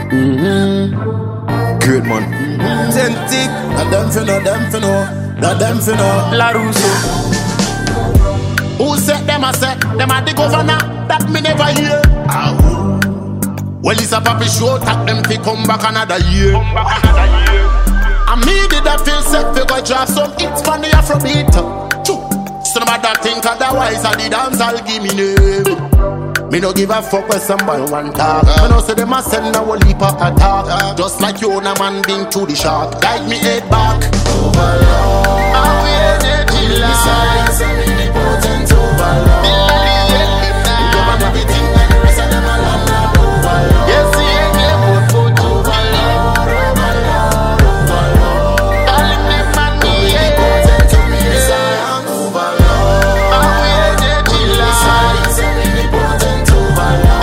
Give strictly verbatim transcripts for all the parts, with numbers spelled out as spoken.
Mm-hmm. Great man. Mm-hmm. Zentic. That them finna, them finna, that them finna. La Russo. Who said them a say? Them a the governor. That me never hear. Ah. Well, it's a papi show. Tap them fi come back another year. Come back another year. And me did I feel set fi go drop some hits from the Afrobeat. So no matter think otherwise, I the dance I'll give me name. Me no give a fuck when somebody want talk. Me no say them a send a whole heap of attack. Just like you own a man being to the shark. Guide me head back. Overlord, how we energy lies. So many potent overlord. You govern everything and the rest of them a land of overlord. Yes, he ain't get put put overlord, overlord, overlord. All in them man me ain't potent to me. Yes, I am overlord. How we energy lies. So many potent overlord.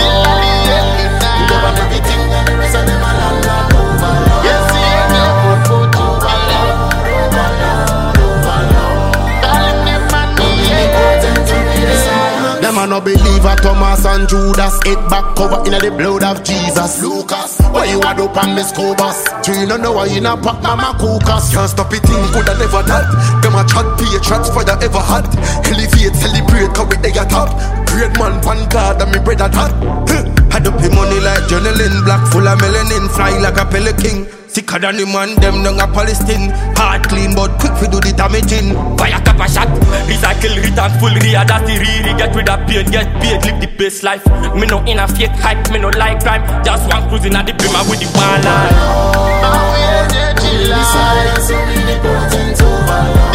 You govern everything and the rest of them a land of overlord. Yes, he ain't get put put overlord, overlord, overlord. All in them man me ain't potent to me. Yes, I am. Them a no believer, Thomas and Judas. Head back cover in the blood of Jesus. Lucas, why you a dope and miss Cobus? Do you know why you not pop mama Kukas? Can't stop it, thing coulda never that. Them a chat, patriots for the ever had. Elevate, celebrate, cause we they a top. Great man, one God, and me bread at hot. Had up the money like journaling. Black full of melanin, fly like a pelican. Sicker than the man, them down a Palestine. Heart clean, but quick we do the damaging. Fire cap a shot. Recycle, return full rear. That's the re get rid of pain, get paid, live the best life. Me no in a fake hype, me no like crime. Just one cruising at the brimmer with the one line. How we energy lies. So many potent overlord.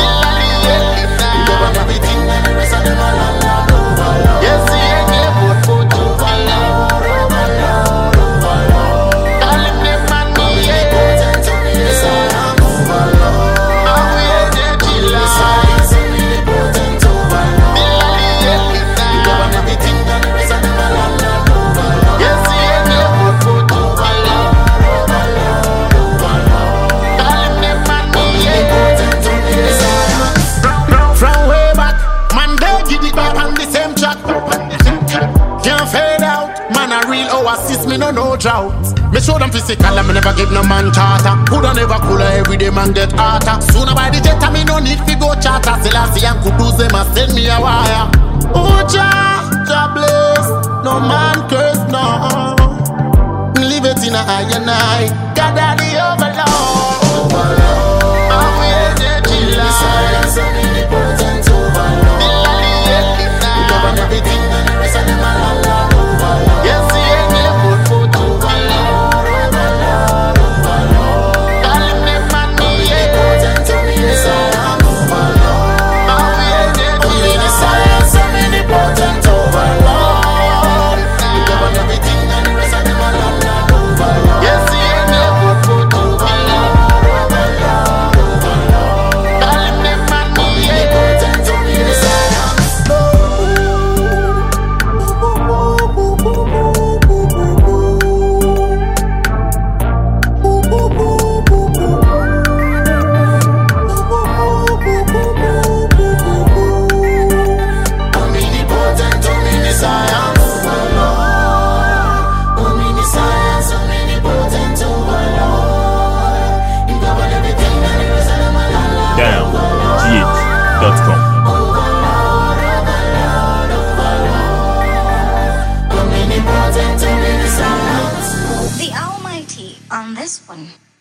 You govern everything and the rest of them a land of overlord. Yes, he ain't get put put overlord, overlord, overlord. All in them man me ain't potent to me. Yes, I am overlord. How we energy lies. So many potent overlord. You govern everything and the rest of them a land of overlord. Yes, he ain't get put put overlord, overlord, overlord. All in them man me ain't potent to me. Yes, I am. From way back, man they give it back on the same track. Can't fade out, man a real oasis, me no no drought. Me show them physical and me never give no man charter. Coulda never cooler, every day man get harder. Sooner by the jet and me no need fi go charter. Selassie and Kudus them a send me a wire. Oh Jah, Jah bless, no man curse no. Leave it in a eye and eye, God are the overlord. Overlord, how we energy lies. So many potent overlord. You govern everything and the rest of them a land of overlord. Yes, he ain't get put put overlord, overlord, overlord. All in them man me ain't potent to me. Yes, I am overlord. How we energy lies. So many potent overlord. You govern everything and the rest of them a land of overlord. Yes, he ain't get put put overlord, overlord, overlord. All in them man me ain't potent to me. Yes, I am. Omnipotent, omniscient overlord. Omniscient, omnipotent overlord. You govern everything and the rest of them a land of Down overlord. G H dot com. Overlord, overlord, overlord. Omnipotent, omniscient. The Almighty on this one.